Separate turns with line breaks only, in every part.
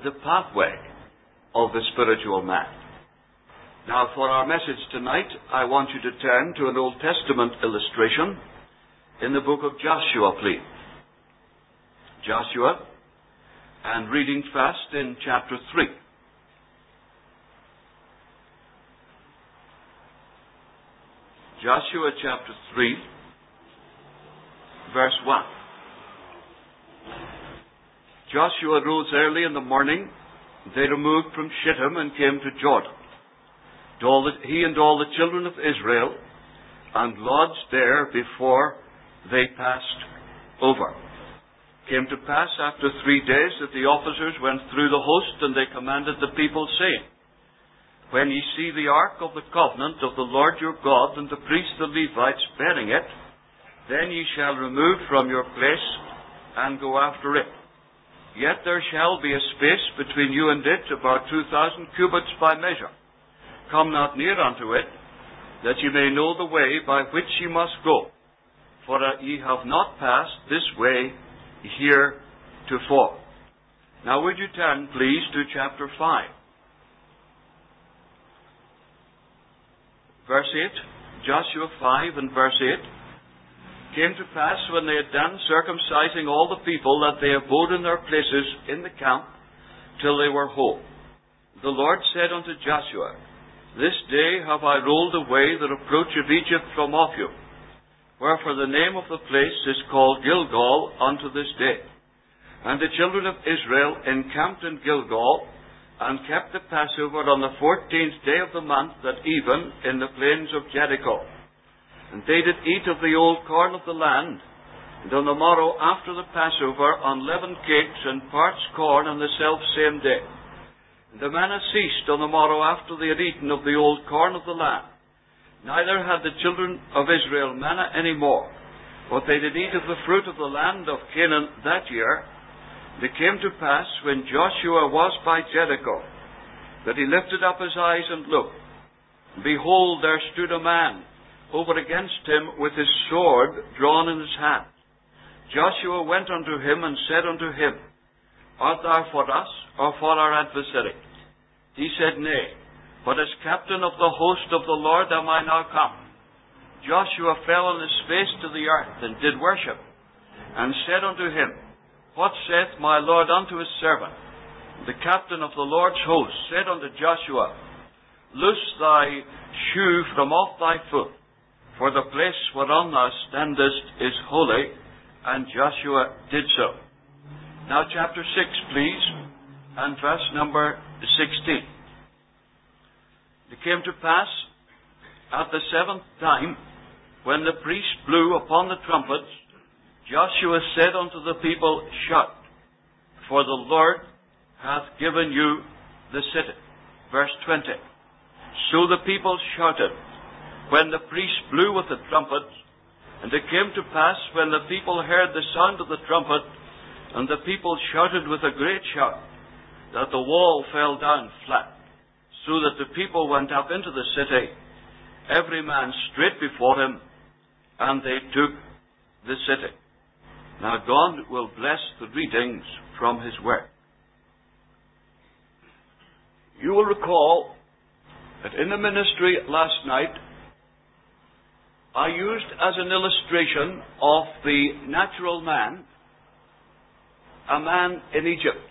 the pathway of the spiritual man. Now, for our message tonight, I want you to turn to an Old Testament illustration in the book of Joshua, please. Joshua, and reading first in chapter 3. Joshua chapter 3, verse 1. Joshua rose early in the morning. They removed from Shittim and came to Jordan. He and all the children of Israel, and lodged there before they passed over. Came to pass after 3 days that the officers went through the host, and they commanded the people, saying, When ye see the ark of the covenant of the Lord your God, and the priests the Levites bearing it, then ye shall remove from your place, and go after it. Yet there shall be a space between you and it, about 2,000 cubits by measure. Come not near unto it, that ye may know the way by which ye must go. For ye have not passed this way heretofore. Now would you turn, please, to chapter 5. Verse 8, Joshua 5 and verse 8. Came to pass, when they had done circumcising all the people, that they abode in their places in the camp till they were whole. The Lord said unto Joshua, This day have I rolled away the reproach of Egypt from off you. Wherefore the name of the place is called Gilgal unto this day. And the children of Israel encamped in Gilgal, and kept the Passover on the 14th day of the month at even in the plains of Jericho. And they did eat of the old corn of the land, and on the morrow after the Passover unleavened cakes and parched corn on the selfsame day. And the manna ceased on the morrow after they had eaten of the old corn of the land. Neither had the children of Israel manna any more, but they did eat of the fruit of the land of Canaan that year. And it came to pass, when Joshua was by Jericho, that he lifted up his eyes and looked. And behold, there stood a man over against him with his sword drawn in his hand. Joshua went unto him and said unto him, Art thou for us, or for our adversary? He said, Nay, but as captain of the host of the Lord am I now come. Joshua fell on his face to the earth, and did worship, and said unto him, What saith my Lord unto his servant? The captain of the Lord's host said unto Joshua, Loose thy shoe from off thy foot, for the place whereon thou standest is holy. And Joshua did so. Now chapter 6, please, and verse number 16. It came to pass at the 7th time, when the priest blew upon the trumpets, Joshua said unto the people, Shout, for the Lord hath given you the city. Verse 20. So the people shouted, when the priest blew with the trumpet. And it came to pass, when the people heard the sound of the trumpet, and the people shouted with a great shout, that the wall fell down flat, so that the people went up into the city, every man straight before him, and they took the city. Now God will bless the readings from His Word. You will recall that in the ministry last night, I used as an illustration of the natural man, a man in Egypt.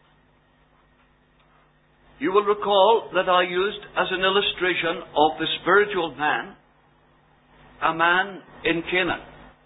You will recall that I used as an illustration of the spiritual man, a man in Canaan.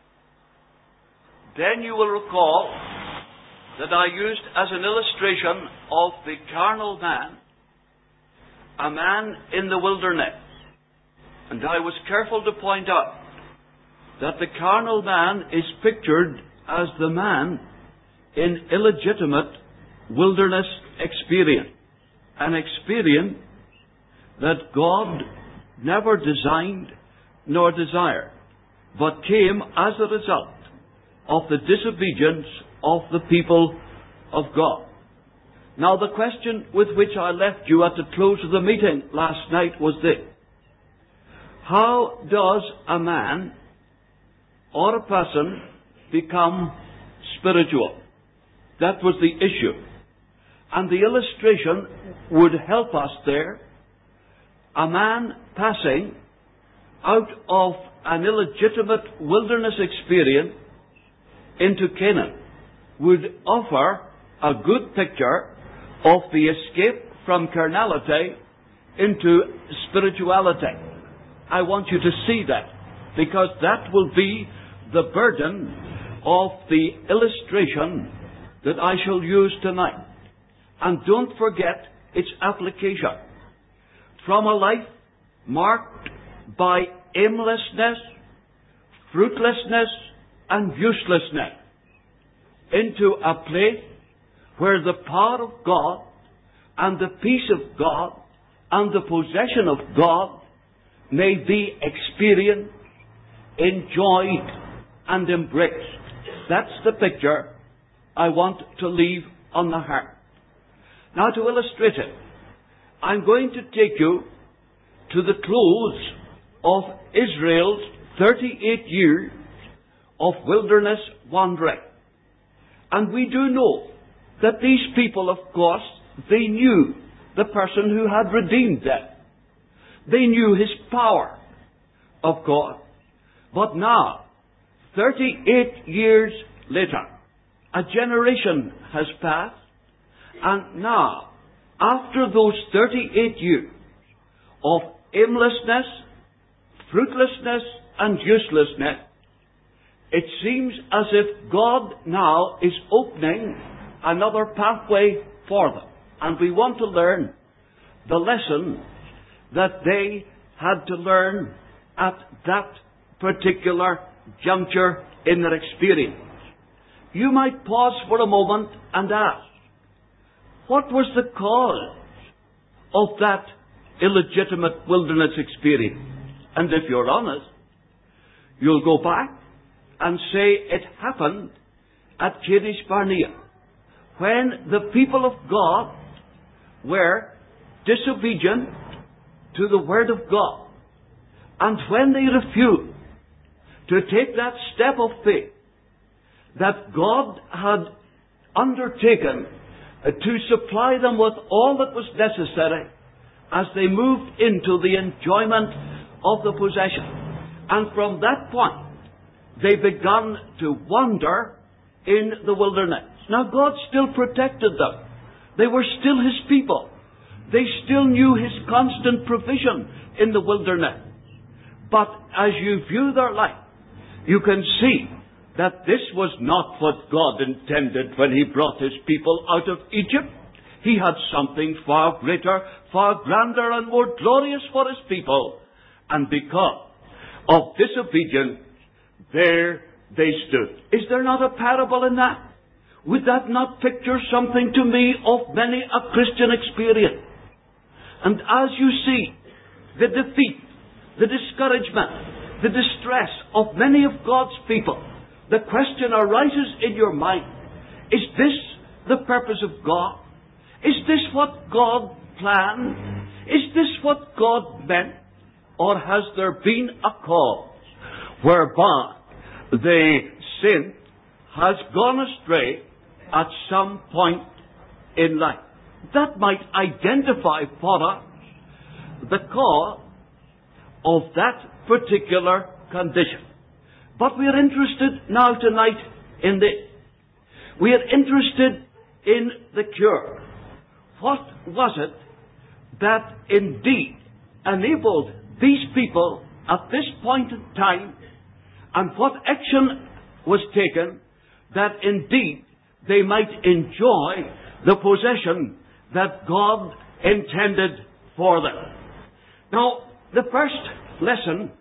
Then you will recall that I used as an illustration of the carnal man, a man in the wilderness. And I was careful to point out that the carnal man is pictured as the man in illegitimate wilderness experience. An experience that God never designed nor desired, but came as a result of the disobedience of the people of God. Now the question with which I left you at the close of the meeting last night was this: how does a man or a person become spiritual? That was the issue. And the illustration would help us there. A man passing out of an illegitimate wilderness experience into Canaan would offer a good picture of the escape from carnality into spirituality. I want you to see that, because that will be the burden of the illustration that I shall use tonight. And don't forget its application. From a life marked by aimlessness, fruitlessness, and uselessness, into a place where the power of God and the peace of God and the possession of God may be experienced, enjoyed, and embraced. That's the picture I want to leave on the heart. Now, to illustrate it, I'm going to take you to the close of Israel's 38 years of wilderness wandering. And we do know that these people, of course, they knew the person who had redeemed them. They knew his power, of God. But now, 38 years later, a generation has passed, and now, after those 38 years of aimlessness, fruitlessness, and uselessness, it seems as if God now is opening another pathway for them. And we want to learn the lesson that they had to learn at that particular juncture in their experience. You might pause for a moment and ask, what was the cause of that illegitimate wilderness experience? And if you're honest, you'll go back and say it happened at Kadesh Barnea, when the people of God were disobedient to the Word of God, and when they refused to take that step of faith that God had undertaken to supply them with all that was necessary as they moved into the enjoyment of the possession. And from that point, they began to wander in the wilderness. Now, God still protected them. They were still His people. They still knew His constant provision in the wilderness. But as you view their life, you can see that this was not what God intended when He brought His people out of Egypt. He had something far greater, far grander, and more glorious for His people. And because of disobedience, there they stood. Is there not a parable in that? Would that not picture something to me of many a Christian experience? And as you see the defeat, the discouragement, the distress of many of God's people, the question arises in your mind, is this the purpose of God? Is this what God planned? Is this what God meant? Or has there been a cause whereby the sin has gone astray at some point in life? That might identify for us the cause of that particular condition. But we are interested now tonight in this. We are interested in the cure. What was it that indeed enabled these people at this point in time, and what action was taken that indeed they might enjoy the possession that God intended for them? Now, the first lesson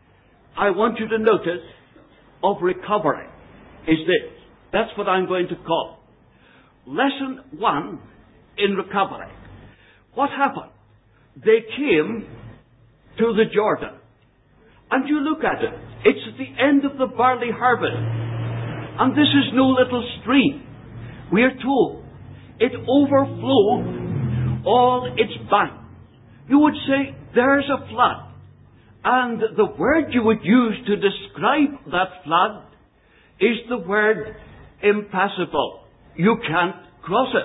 I want you to notice of recovery is this. That's what I'm going to call lesson 1 in recovery. What happened? They came to the Jordan. And you look at it. It's at the end of the barley harvest. And this is no little stream. We are told it overflowed all its banks. You would say, there's a flood. And the word you would use to describe that flood is the word impassable. You can't cross it.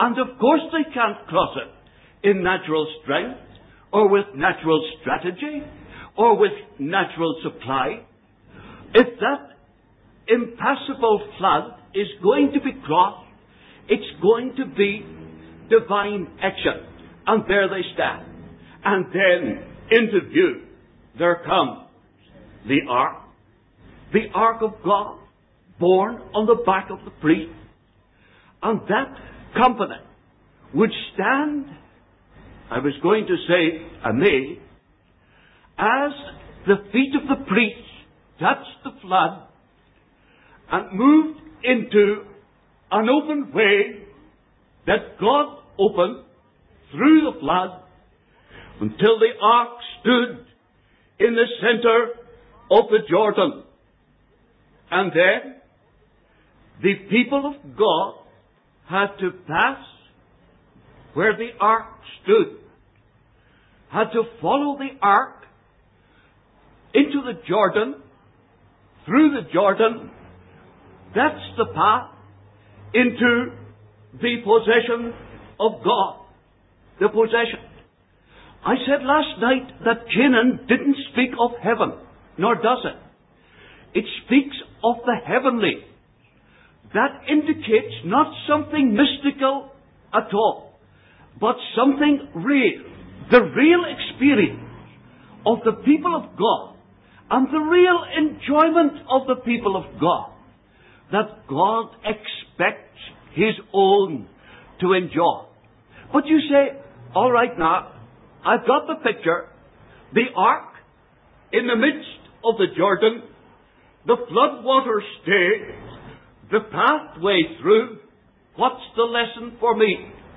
And of course they can't cross it in natural strength, or with natural strategy, or with natural supply. If that impassable flood is going to be crossed, it's going to be divine action. And there they stand. And then, into view, there comes the Ark of God, borne on the back of the priest. And that company would stand, I was going to say, amazed, as the feet of the priest touched the flood and moved into an open way that God opened through the flood until the ark stood in the center of the Jordan. And then the people of God had to pass where the ark stood, had to follow the ark into the Jordan, through the Jordan. That's the path into the possession of God. The possession. I said last night that Canaan didn't speak of heaven, nor does it. It speaks of the heavenly. That indicates not something mystical at all, but something real. The real experience of the people of God, and the real enjoyment of the people of God, that God expects His own to enjoy. But you say, all right now, I've got the picture. The ark in the midst of the Jordan, the flood waters stay, the pathway through. What's the lesson for me?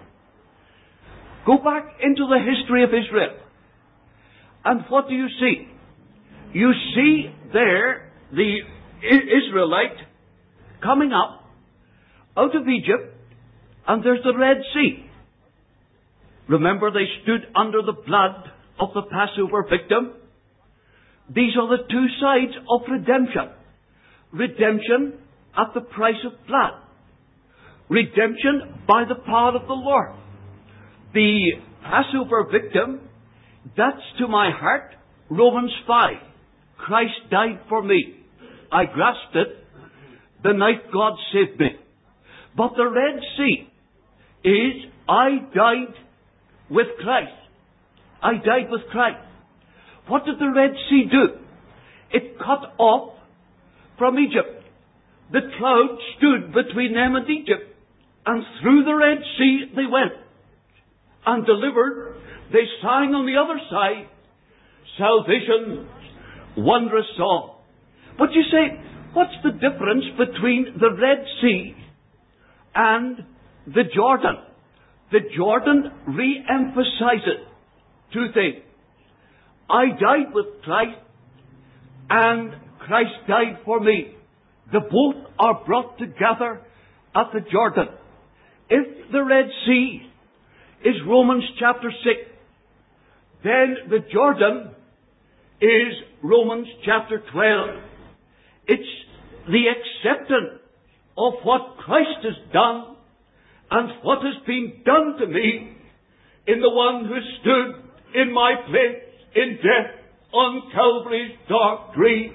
Go back into the history of Israel. And what do you see? You see there the Israelite coming up out of Egypt, and there's the Red Sea. Remember, they stood under the blood of the Passover victim. These are the two sides of redemption. Redemption at the price of blood. Redemption by the power of the Lord. The Passover victim, that's to my heart, Romans 5. Christ died for me. I grasped it the night God saved me. But the Red Sea is, I died with Christ. I died with Christ. What did the Red Sea do? It cut off from Egypt. The cloud stood between them and Egypt. And through the Red Sea they went. And delivered, they sang on the other side, salvation's wondrous song. But you say, what's the difference between the Red Sea and the Jordan? The Jordan re-emphasizes two things. I died with Christ, and Christ died for me. The both are brought together at the Jordan. If the Red Sea is Romans chapter 6, then the Jordan is Romans chapter 12. It's the acceptance of what Christ has done and what has been done to me in the one who stood in my place in death on Calvary's dark tree.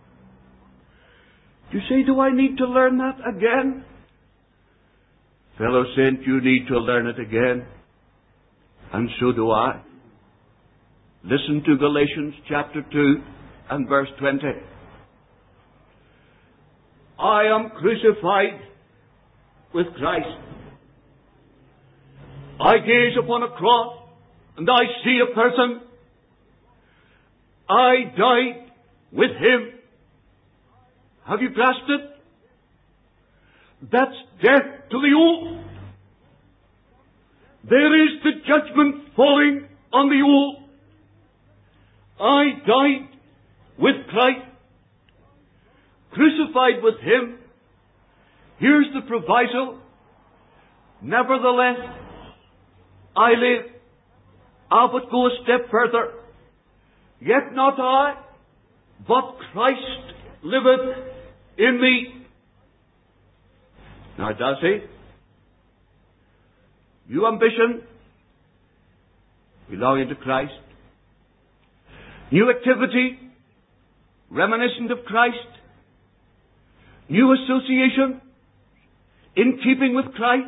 You say, do I need to learn that again? Fellow saint, you need to learn it again. And so do I. Listen to Galatians chapter 2 and verse 20. I am crucified with Christ. I gaze upon a cross and I see a person. I died with Him. Have you grasped it? That's death to the old. There is the judgment falling on the old. I died with Christ, crucified with Him. Here's the proviso. Nevertheless, I live. I would go a step further. Yet not I, but Christ liveth in me. Now does He? new ambition, belonging to Christ, new activity, reminiscent of Christ, new association, in keeping with Christ.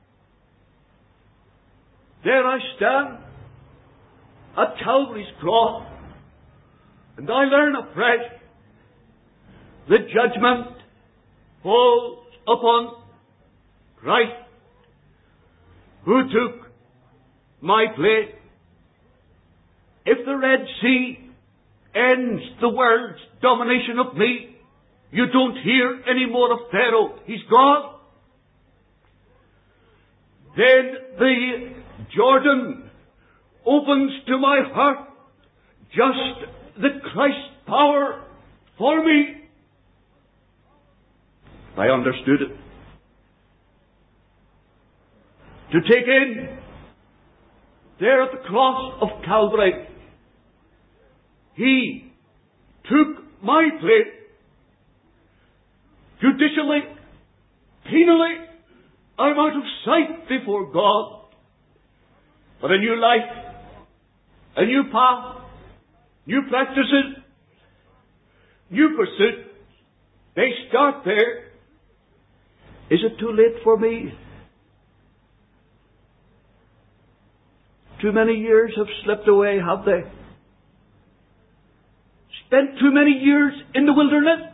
There I stand at Calvary's cross, and I learn afresh the judgment falls upon Christ, who took my place. If the Red Sea ends the world's domination of me, you don't hear any more of Pharaoh. He's gone. Then the Jordan opens to my heart just the Christ power for me. I understood it. To take in, there at the cross of Calvary, He took my place. Judicially, penally, I'm out of sight before God. But a new life, a new path, new practices, new pursuit, they start there. Is it too late for me? Too many years have slipped away, have they? Spent too many years in the wilderness?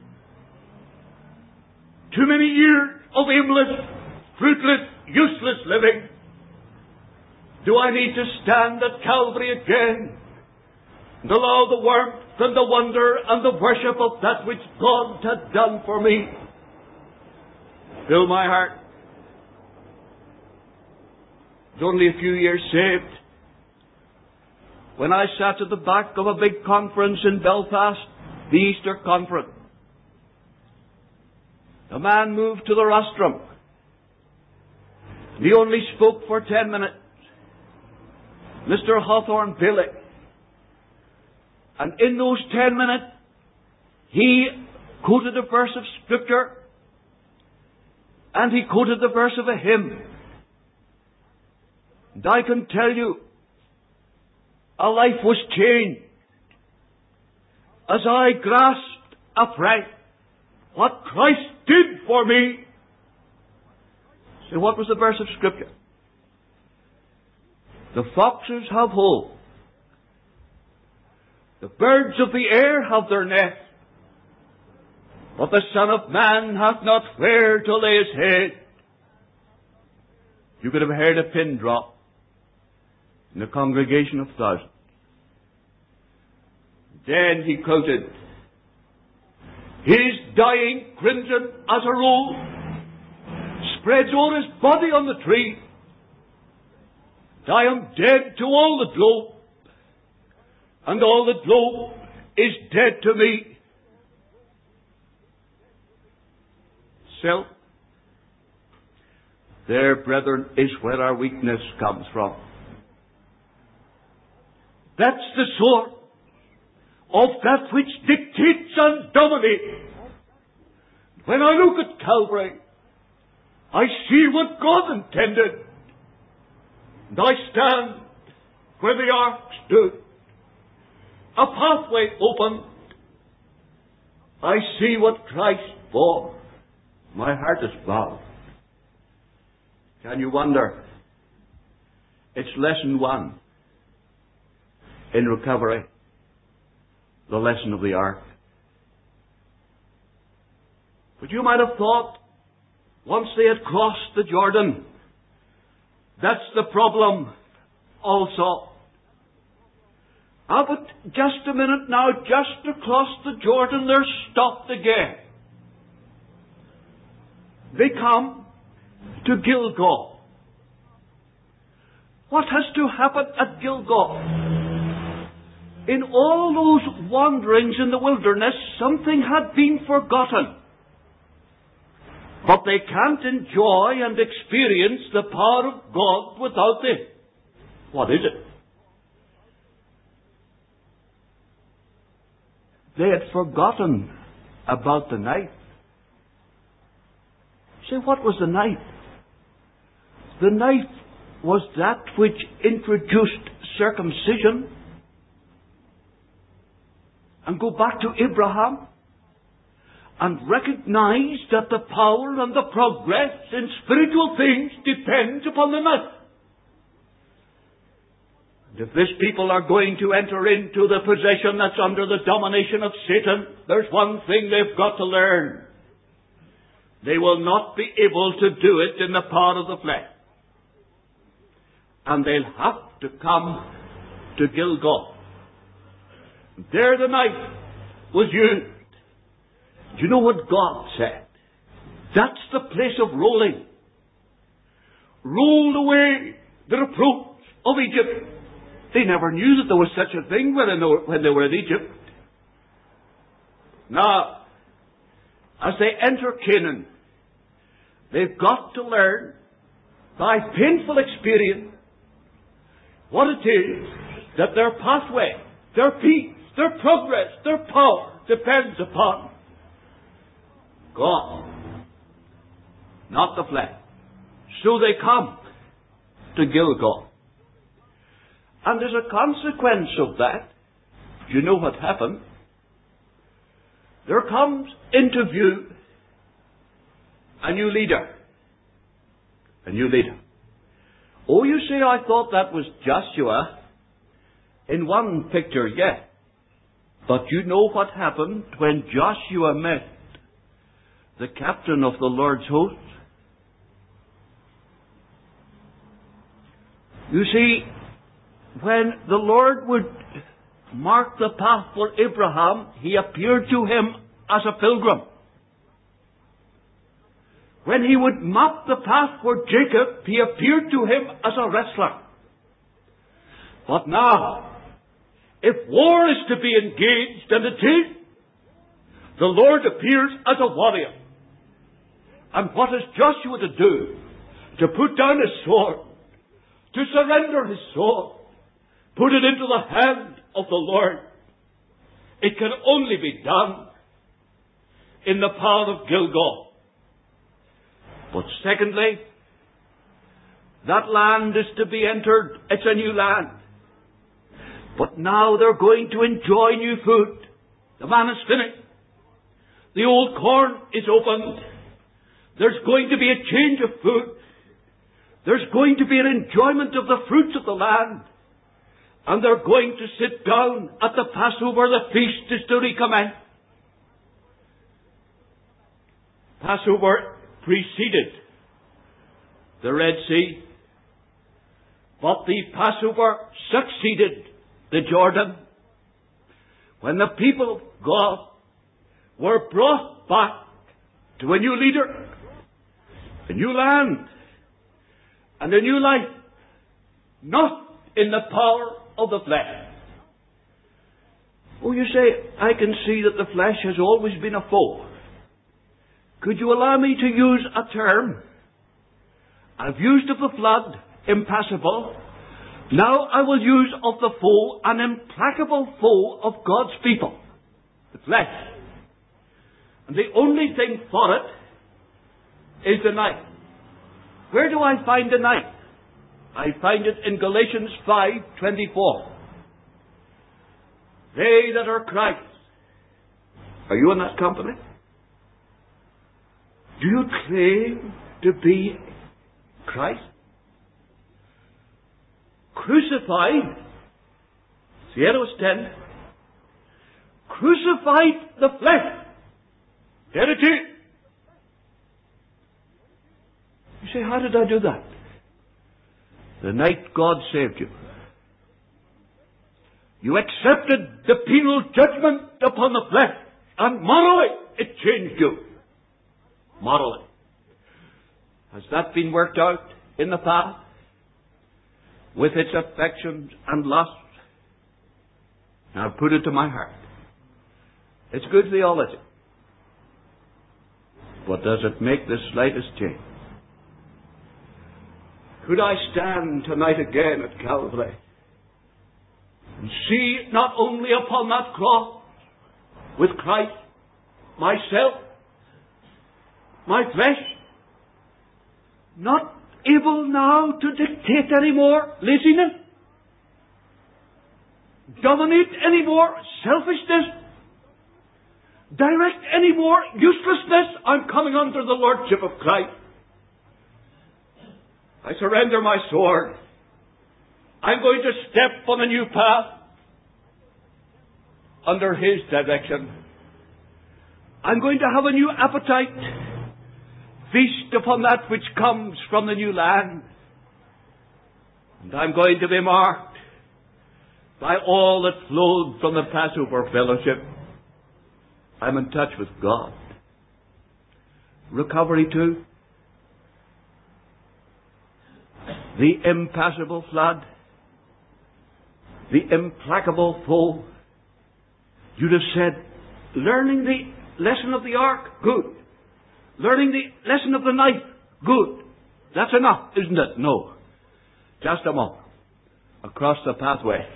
Too many years of aimless, fruitless, useless living? Do I need to stand at Calvary again and allow the warmth and the wonder and the worship of that which God had done for me fill my heart? I was only a few years saved when I sat at the back of a big conference in Belfast, the Easter Conference. A man moved to the rostrum. He only spoke for 10 minutes. Mr. Hawthorne Bailey. And in those 10 minutes, he quoted a verse of Scripture, and he quoted the verse of a hymn. And I can tell you, a life was changed as I grasped afresh what Christ did for me. So what was the verse of Scripture? The foxes have holes. The birds of the air have their nest. But the Son of Man hath not where to lay his head. You could have heard a pin drop in a congregation of thousands. Then he quoted, His dying crimson as a robe spreads o'er his body on the tree. And I am dead to all the globe, and all the globe is dead to me. Self, there, brethren, is where our weakness comes from. That's the source of that which dictates and dominates. When I look at Calvary, I see what God intended. And I stand where the ark stood. A pathway opened. I see what Christ bore. My heart is bowed. Can you wonder? It's lesson 1 in recovery. The lesson of the ark. But you might have thought, once they had crossed the Jordan, that's the problem also. But just a minute now, just across the Jordan, they're stopped again. They come to Gilgal. What has to happen at Gilgal? In all those wanderings in the wilderness, something had been forgotten. But they can't enjoy and experience the power of God without it. What is it? They had forgotten about the knife. Say, what was the knife? The knife was that which introduced circumcision. And go back to Abraham and recognize that the power and the progress in spiritual things depends upon the knife. And if this people are going to enter into the possession that's under the domination of Satan, there's one thing they've got to learn. They will not be able to do it in the power of the flesh. And they'll have to come to Gilgal. There the knife was used. Do you know what God said? That's the place of rolling. Rolled away the reproach of Egypt. They never knew that there was such a thing when they were in Egypt. Now, as they enter Canaan, they've got to learn by painful experience what it is that their pathway, their peace, their progress, their power depends upon God, not the flesh. So they come to Gilgal. And as a consequence of that, do you know what happened? There comes into view a new leader. A new leader. Oh, you say, I thought that was Joshua. In one picture, yes. But you know what happened when Joshua met the captain of the Lord's host? You see, when the Lord would mark the path for Abraham, He appeared to him as a pilgrim. When He would map the path for Jacob, He appeared to him as a wrestler. But now, if war is to be engaged, and it is, the Lord appears as a warrior. And what is Joshua to do? To put down his sword, to surrender his sword, put it into the hand of the Lord. It can only be done in the power of Gilgal. But secondly, that land is to be entered. It's a new land. But now they're going to enjoy new food. The man is finished. The old corn is opened. There's going to be a change of food. There's going to be an enjoyment of the fruits of the land. And they're going to sit down at the Passover. The feast is to recommence. Passover preceded the Red Sea. But the Passover succeeded the Jordan. When the people of God were brought back to a new leader, a new land, and a new life, not in the power of the flesh. Oh, you say, I can see that the flesh has always been a foe. Could you allow me to use a term? I've used of the flood, impassable. Now I will use of the foe, an implacable foe of God's people, the flesh. And the only thing for it is the night. Where do I find the night? I find it in Galatians 5:24. They that are Christ. Are you in that company? Do you claim to be Christ? Crucified. See, it was 10. Crucified the flesh. There it is. You say, how did I do that? The night God saved you. You accepted the penal judgment upon the flesh, and morally it changed you. Morally. Has that been worked out in the past? With its affections and lusts? Now put it to my heart. It's good theology. But does it make the slightest change? Could I stand tonight again at Calvary and see not only upon that cross with Christ, myself, my flesh, not able now to dictate any more laziness, dominate any more selfishness, direct any more uselessness. I'm coming under the lordship of Christ. I surrender my sword. I'm going to step on a new path under His direction. I'm going to have a new appetite. Feast upon that which comes from the new land. And I'm going to be marked by all that flowed from the Passover fellowship. I'm in touch with God. Recovery too. The impassable flood. The implacable foe. You'd have said, learning the lesson of the ark, good. Learning the lesson of the knife, good. That's enough, isn't it? No. Just a moment. Across the pathway.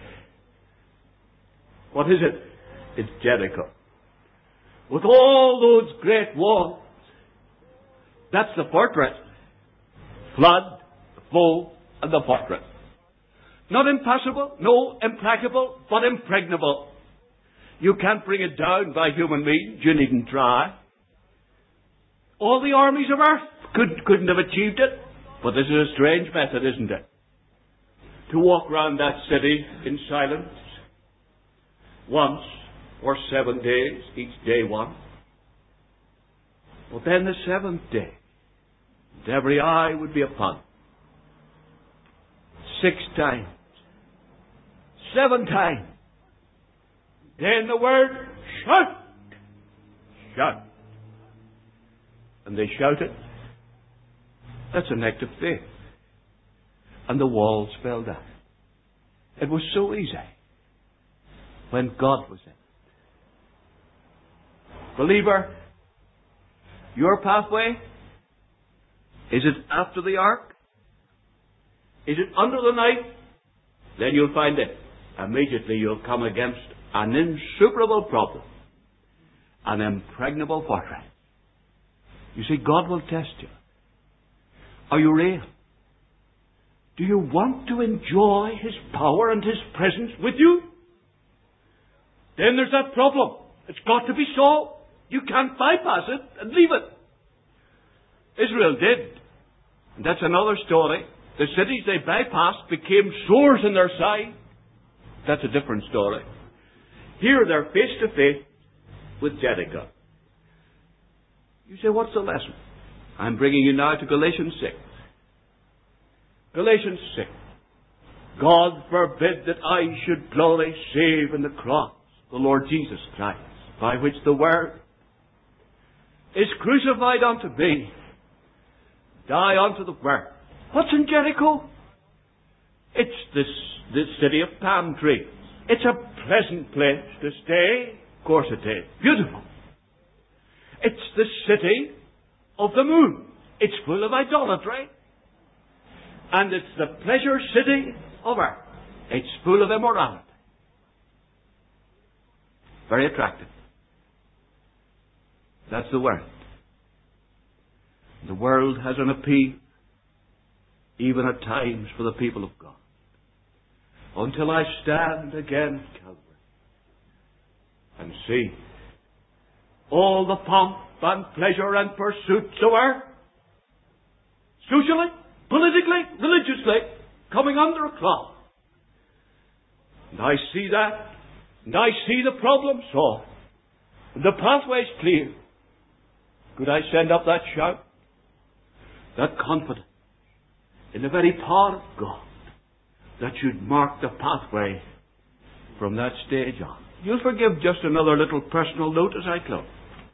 What is it? It's Jericho. With all those great walls. That's the fortress. Flood, the foe, and the fortress. Not impassable, no, implacable, but impregnable. You can't bring it down by human means. You needn't try. All the armies of earth couldn't have achieved it. But this is a strange method, isn't it? To walk round that city in silence. Once or 7 days, each day one. But then the seventh day, and every eye would be upon it. 6 times. 7 times. Then the word, shout! Shout. And they shouted. That's an act of faith. And the walls fell down. It was so easy when God was in it. Believer, your pathway, is it after the ark? Is it under the knife? Then you'll find it. Immediately you'll come against an insuperable problem. An impregnable fortress. You see, God will test you. Are you real? Do you want to enjoy His power and His presence with you? Then there's that problem. It's got to be solved. You can't bypass it and leave it. Israel did. And that's another story. The cities they bypassed became sores in their side. That's a different story. Here they're face to face with Jericho. You say, what's the lesson? I'm bringing you now to Galatians 6. Galatians 6. God forbid that I should glory save in the cross, the Lord Jesus Christ, by which the Word is crucified unto me, die unto the Word. What's in Jericho? It's this city of palm trees. It's a pleasant place to stay. Of course it is. Beautiful. It's the city of the moon. It's full of idolatry. And it's the pleasure city of earth. It's full of immorality. Very attractive. That's the world. The world has an appeal, even at times, for the people of God. Until I stand again at Calvary and see all the pomp and pleasure and pursuits of earth, socially, politically, religiously, coming under a cloud. And I see that, and I see the problem solved. And the pathway's clear. Could I send up that shout? That confidence in the very power of God that should mark the pathway from that stage on. You'll forgive just another little personal note as I close.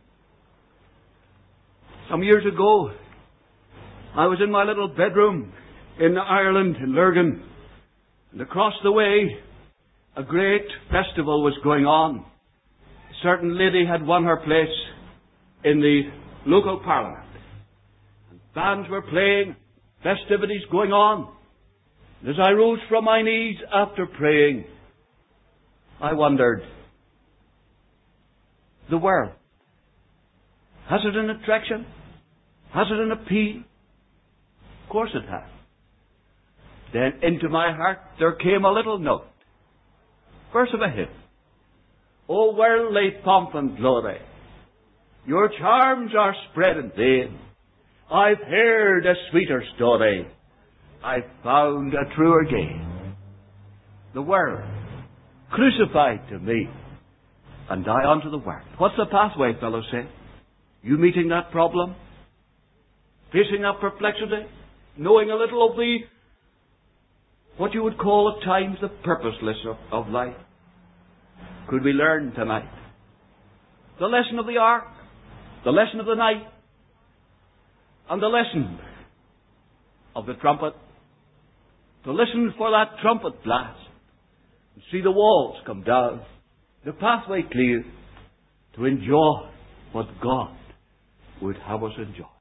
Some years ago, I was in my little bedroom in Ireland, in Lurgan, and across the way, a great festival was going on. A certain lady had won her place in the local parliament. And bands were playing, festivities going on. And as I rose from my knees after praying, I wondered, the world, has it an attraction? Has it an appeal? Of course it has. Then into my heart there came a little note. Verse of a hymn. O worldly pomp and glory, your charms are spread in vain. I've heard a sweeter story. I've found a truer gain. The world, crucified to me, and die unto the world. What's the pathway, fellows say? You meeting that problem? Facing that perplexity? Knowing a little of the, what you would call at times the purposelessness of life? Could we learn tonight the lesson of the ark, the lesson of the night, and the lesson of the trumpet? To listen for that trumpet blast and see the walls come down, the pathway clear, to enjoy what God would have us enjoy.